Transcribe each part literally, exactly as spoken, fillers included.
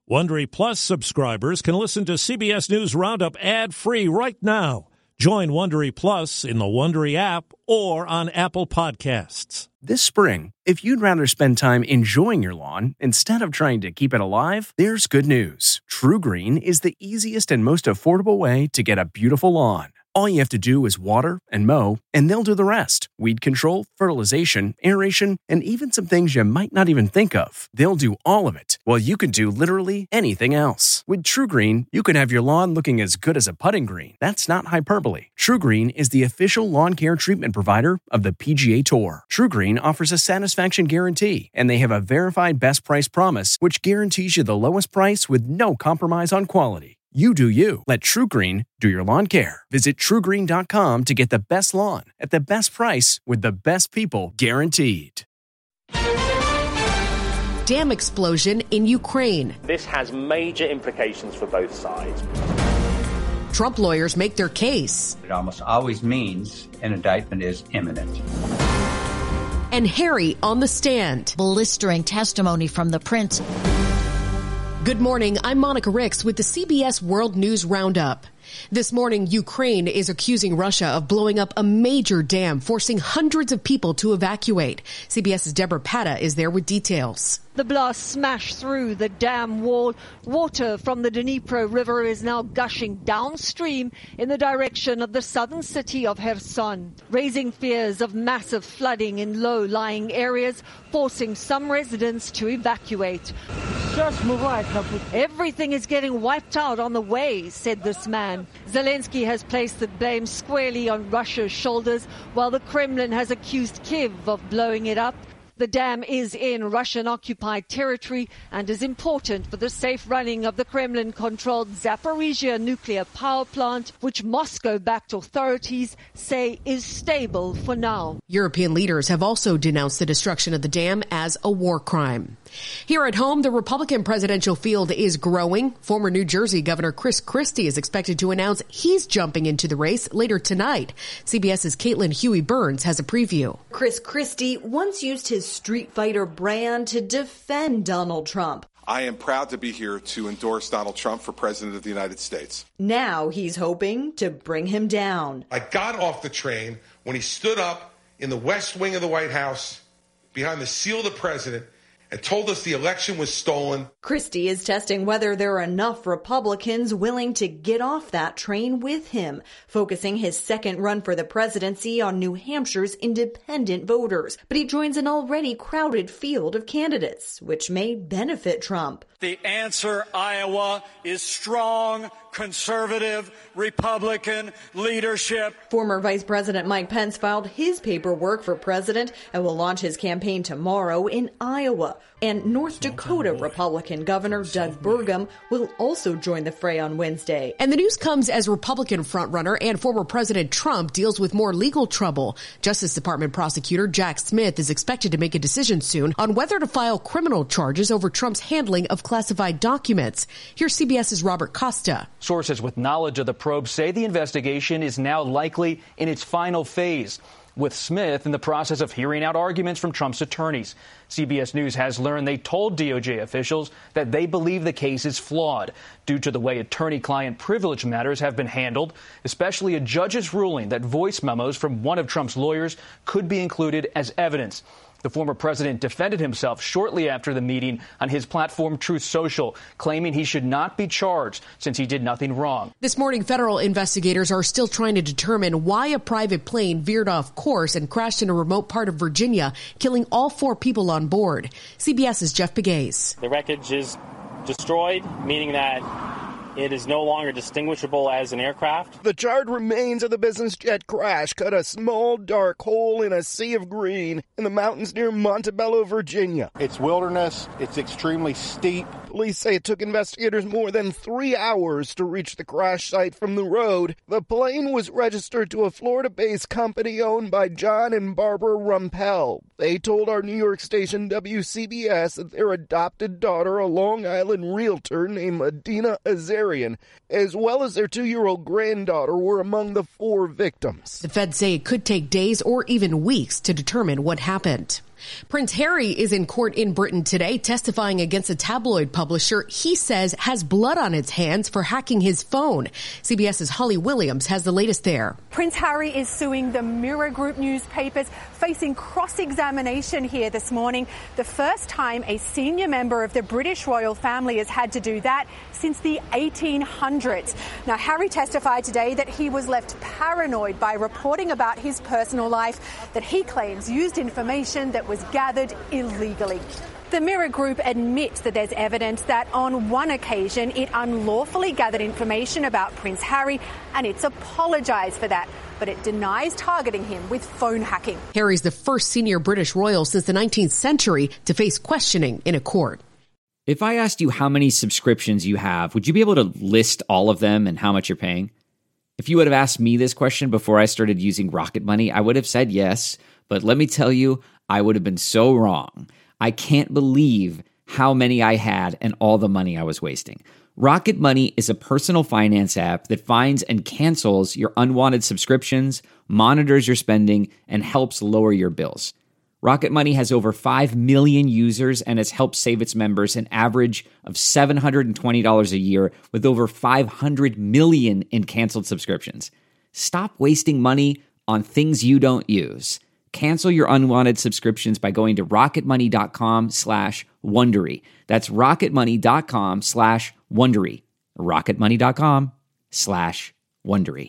Wondery Plus subscribers can listen to C B S News Roundup ad-free right now. Join Wondery Plus in the Wondery app or on Apple Podcasts. This spring, if you'd rather spend time enjoying your lawn instead of trying to keep it alive, there's good news. True Green is the easiest and most affordable way to get a beautiful lawn. All you have to do is water and mow, and they'll do the rest. Weed control, fertilization, aeration, and even some things you might not even think of. They'll do all of it, while you can do literally anything else. With True Green, you can have your lawn looking as good as a putting green. That's not hyperbole. True Green is the official lawn care treatment provider of the P G A Tour. True Green offers a satisfaction guarantee, and they have a verified best price promise, which guarantees you the lowest price with no compromise on quality. You do you. Let True Green do your lawn care. Visit true green dot com to get the best lawn at the best price with the best people guaranteed. Dam explosion in Ukraine. This has major implications for both sides. Trump lawyers make their case. It almost always means an indictment is imminent. And Harry on the stand. Blistering testimony from the prince. Good morning. I'm Monica Ricks with the C B S World News Roundup. This morning, Ukraine is accusing Russia of blowing up a major dam, forcing hundreds of people to evacuate. CBS's Deborah Patta is there with details. The blast smashed through the dam wall. Water from the Dnipro River is now gushing downstream in the direction of the southern city of Kherson, raising fears of massive flooding in low-lying areas, forcing some residents to evacuate. Everything is getting wiped out on the way, said this man. Zelensky has placed the blame squarely on Russia's shoulders, while the Kremlin has accused Kyiv of blowing it up. The dam is in Russian-occupied territory and is important for the safe running of the Kremlin-controlled Zaporizhia nuclear power plant, which Moscow-backed authorities say is stable for now. European leaders have also denounced the destruction of the dam as a war crime. Here at home, the Republican presidential field is growing. Former New Jersey Governor Chris Christie is expected to announce he's jumping into the race later tonight. CBS's Caitlin Huey-Burns has a preview. Chris Christie once used his Street Fighter brand to defend Donald Trump. I am proud to be here to endorse Donald Trump for President of the United States. Now he's hoping to bring him down. I got off the train when he stood up in the West Wing of the White House behind the seal of the president and told us the election was stolen. Christie is testing whether there are enough Republicans willing to get off that train with him, focusing his second run for the presidency on New Hampshire's independent voters. But he joins an already crowded field of candidates, which may benefit Trump. The answer, Iowa, is strong, conservative, Republican leadership. Former Vice President Mike Pence filed his paperwork for president and will launch his campaign tomorrow in Iowa. And North Dakota Republican Governor Doug Burgum will also join the fray on Wednesday. And the news comes as Republican frontrunner and former President Trump deals with more legal trouble. Justice Department prosecutor Jack Smith is expected to make a decision soon on whether to file criminal charges over Trump's handling of classified documents. Here's CBS's Robert Costa. Sources with knowledge of the probe say the investigation is now likely in its final phase, with Smith in the process of hearing out arguments from Trump's attorneys. C B S News has learned they told D O J officials that they believe the case is flawed due to the way attorney-client privilege matters have been handled, especially a judge's ruling that voice memos from one of Trump's lawyers could be included as evidence. The former president defended himself shortly after the meeting on his platform Truth Social, claiming he should not be charged since he did nothing wrong. This morning, federal investigators are still trying to determine why a private plane veered off course and crashed in a remote part of Virginia, killing all four people on board. CBS's Jeff Pegues. The wreckage is destroyed, meaning that it is no longer distinguishable as an aircraft. The charred remains of the business jet crash cut a small, dark hole in a sea of green in the mountains near Montebello, Virginia. It's wilderness. It's extremely steep. Police say it took investigators more than three hours to reach the crash site from the road. The plane was registered to a Florida-based company owned by John and Barbara Rumpel. They told our New York station W C B S that their adopted daughter, a Long Island realtor named Adina Azarian, as well as their two-year-old granddaughter, were among the four victims. The feds say it could take days or even weeks to determine what happened. Prince Harry is in court in Britain today, testifying against a tabloid publisher he says has blood on its hands for hacking his phone. CBS's Holly Williams has the latest there. Prince Harry is suing the Mirror Group newspapers, facing cross-examination here this morning. The first time a senior member of the British royal family has had to do that since the eighteen hundreds. Now, Harry testified today that he was left paranoid by reporting about his personal life that he claims used information that was gathered illegally. The Mirror Group admits that there's evidence that on one occasion it unlawfully gathered information about Prince Harry, and it's apologised for that. But it denies targeting him with phone hacking. Harry's the first senior British royal since the nineteenth century to face questioning in a court. If I asked you how many subscriptions you have, would you be able to list all of them and how much you're paying? If you would have asked me this question before I started using Rocket Money, I would have said yes. But let me tell you, I would have been so wrong. I can't believe how many I had and all the money I was wasting. Rocket Money is a personal finance app that finds and cancels your unwanted subscriptions, monitors your spending, and helps lower your bills. Rocket Money has over five million users and has helped save its members an average of seven hundred twenty dollars a year with over five hundred million in canceled subscriptions. Stop wasting money on things you don't use. Cancel your unwanted subscriptions by going to rocketmoney.com slash Wondery. That's rocketmoney.com slash Wondery. rocketmoney.com slash Wondery.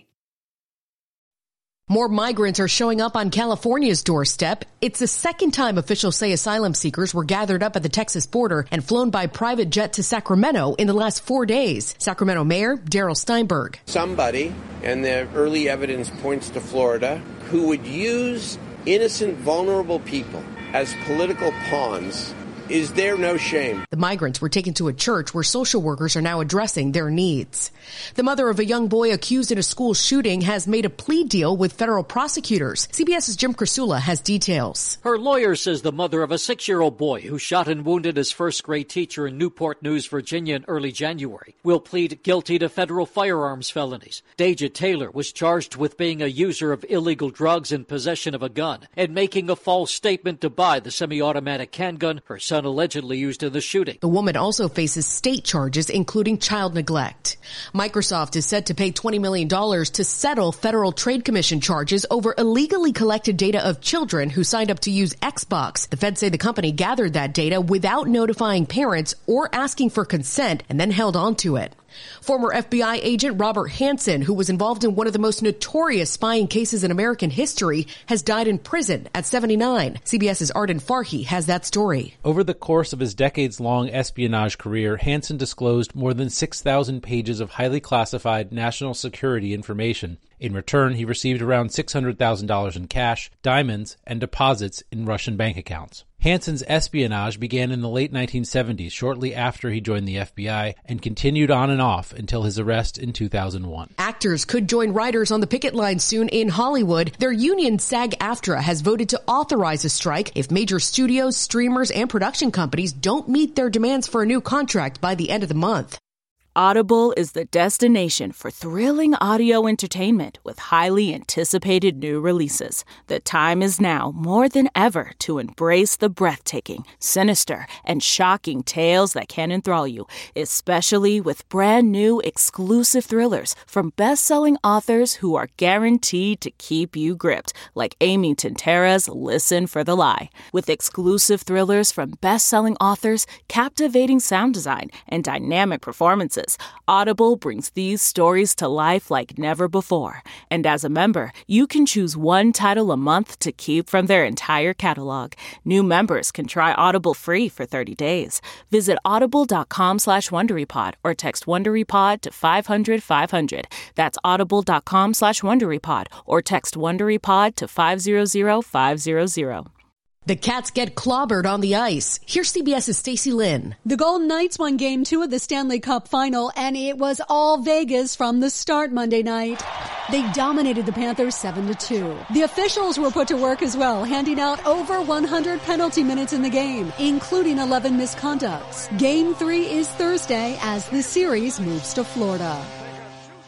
More migrants are showing up on California's doorstep. It's the second time officials say asylum seekers were gathered up at the Texas border and flown by private jet to Sacramento in the last four days. Sacramento Mayor Darrell Steinberg. Somebody, and the early evidence points to Florida, who would use innocent, vulnerable people as political pawns. Is there no shame? The migrants were taken to a church where social workers are now addressing their needs. The mother of a young boy accused in a school shooting has made a plea deal with federal prosecutors. CBS's Jim Krasula has details. Her lawyer says the mother of a six-year-old boy who shot and wounded his first-grade teacher in Newport News, Virginia in early January will plead guilty to federal firearms felonies. Deja Taylor was charged with being a user of illegal drugs and possession of a gun and making a false statement to buy the semi-automatic handgun her son allegedly used in the shooting. The woman also faces state charges, including child neglect. Microsoft is set to pay twenty million dollars to settle Federal Trade Commission charges over illegally collected data of children who signed up to use Xbox. The feds say the company gathered that data without notifying parents or asking for consent and then held on to it. Former F B I agent Robert Hansen, who was involved in one of the most notorious spying cases in American history, has died in prison at seventy-nine. CBS's Arden Farhi has that story. Over the course of his decades-long espionage career, Hansen disclosed more than six thousand pages of highly classified national security information. In return, he received around six hundred thousand dollars in cash, diamonds, and deposits in Russian bank accounts. Hansen's espionage began in the late nineteen seventies, shortly after he joined the F B I, and continued on and off until his arrest in two thousand one. Actors could join writers on the picket line soon in Hollywood. Their union SAG-AFTRA has voted to authorize a strike if major studios, streamers, and production companies don't meet their demands for a new contract by the end of the month. Audible is the destination for thrilling audio entertainment with highly anticipated new releases. The time is now more than ever to embrace the breathtaking, sinister, and shocking tales that can enthrall you, especially with brand new exclusive thrillers from best-selling authors who are guaranteed to keep you gripped, like Amy Tintera's Listen for the Lie. With exclusive thrillers from best-selling authors, captivating sound design, and dynamic performances, Audible brings these stories to life like never before. And as a member, you can choose one title a month to keep from their entire catalog. New members can try Audible free for thirty days. Visit audible.com slash WonderyPod or text WonderyPod to five hundred five hundred. That's audible.com slash WonderyPod or text WonderyPod to five hundred five hundred. The Cats get clobbered on the ice. Here's CBS's Stacey Lynn. The Golden Knights won Game two of the Stanley Cup Final, and it was all Vegas from the start Monday night. They dominated the Panthers seven to two. The officials were put to work as well, handing out over one hundred penalty minutes in the game, including eleven misconducts. Game three is Thursday as the series moves to Florida.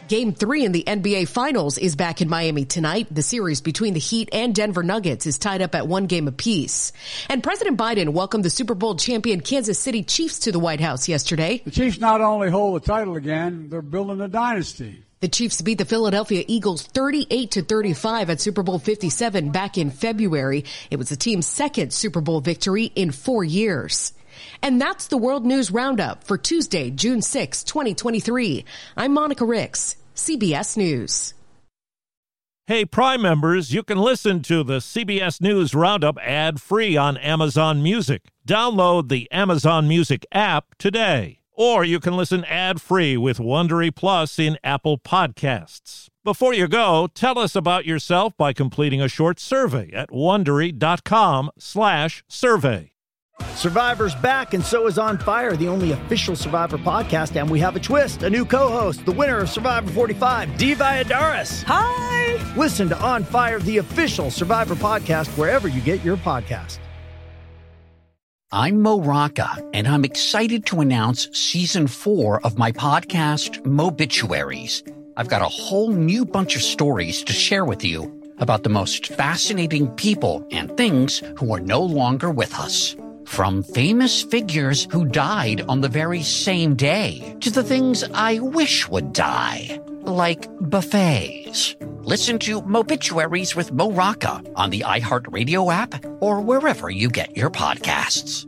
Game three in the N B A Finals is back in Miami tonight. The series between the Heat and Denver Nuggets is tied up at one game apiece. And President Biden welcomed the Super Bowl champion Kansas City Chiefs to the White House yesterday. The Chiefs not only hold the title again, they're building a dynasty. The Chiefs beat the Philadelphia Eagles thirty-eight to thirty-five at Super Bowl fifty-seven back in February. It was the team's second Super Bowl victory in four years. And that's the World News Roundup for Tuesday, June sixth, twenty twenty-three. I'm Monica Ricks, C B S News. Hey, Prime members, you can listen to the C B S News Roundup ad-free on Amazon Music. Download the Amazon Music app today. Or you can listen ad-free with Wondery Plus in Apple Podcasts. Before you go, tell us about yourself by completing a short survey at Wondery.com slash survey. Survivor's back, and so is On Fire, the only official Survivor podcast, and we have a twist, a new co-host, the winner of Survivor forty-five, Dee Valladares. Hi! Listen to On Fire, the official Survivor podcast, wherever you get your podcast. I'm Mo Rocca, and I'm excited to announce season four of my podcast, Mobituaries. I've got a whole new bunch of stories to share with you about the most fascinating people and things who are no longer with us. From famous figures who died on the very same day to the things I wish would die, like buffets. Listen to Mobituaries with Mo Rocca on the iHeartRadio app or wherever you get your podcasts.